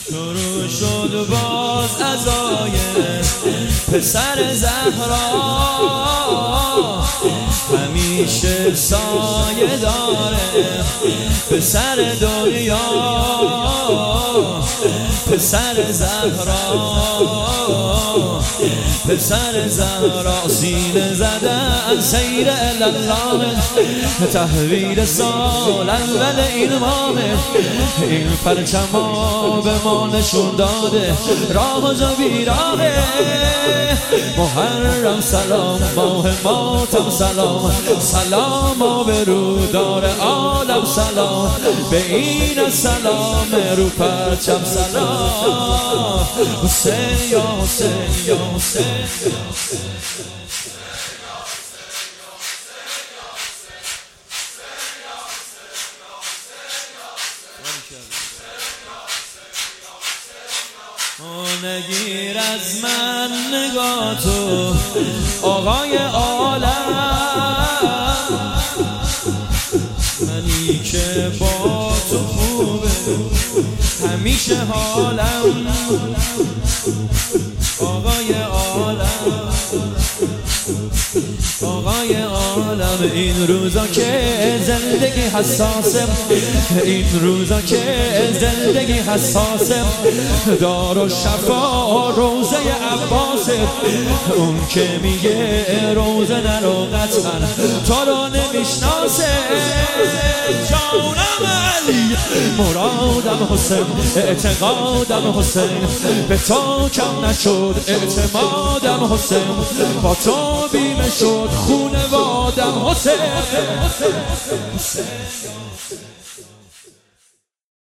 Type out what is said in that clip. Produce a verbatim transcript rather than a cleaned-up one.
شروع شد باز عزای پسر زهرا، همیشه سایه داره پسر دنیا، پسر زهرا، پسر زهرا. سینه زدن سیر الله، تحویل سال اول این ماه، این پرچما به ما نشون داده راه و بیراهه. محرم سلام، ماه ماتم سلام، سلام آبرودار عالم سلام، به این سلام رو پرچم سلام. حسین یا حسین یا حسین، نگیر از من نگاه تو آقای عالم، منی که با تو خوبه همیشه حالم. آقای عالم، آقای عالم. این روزا که زندگی حساسه، این روزا که زندگی حساسه، دار و شفا روزه عباسه، اون که میگه روزه نرو قطعا تو رو نمیشناسه. جانم علی، مرادم حسین، اعتقادم حسین، به تو کم نشد اعتمادم حسین، با تو بیمه شد خونوادم حسین.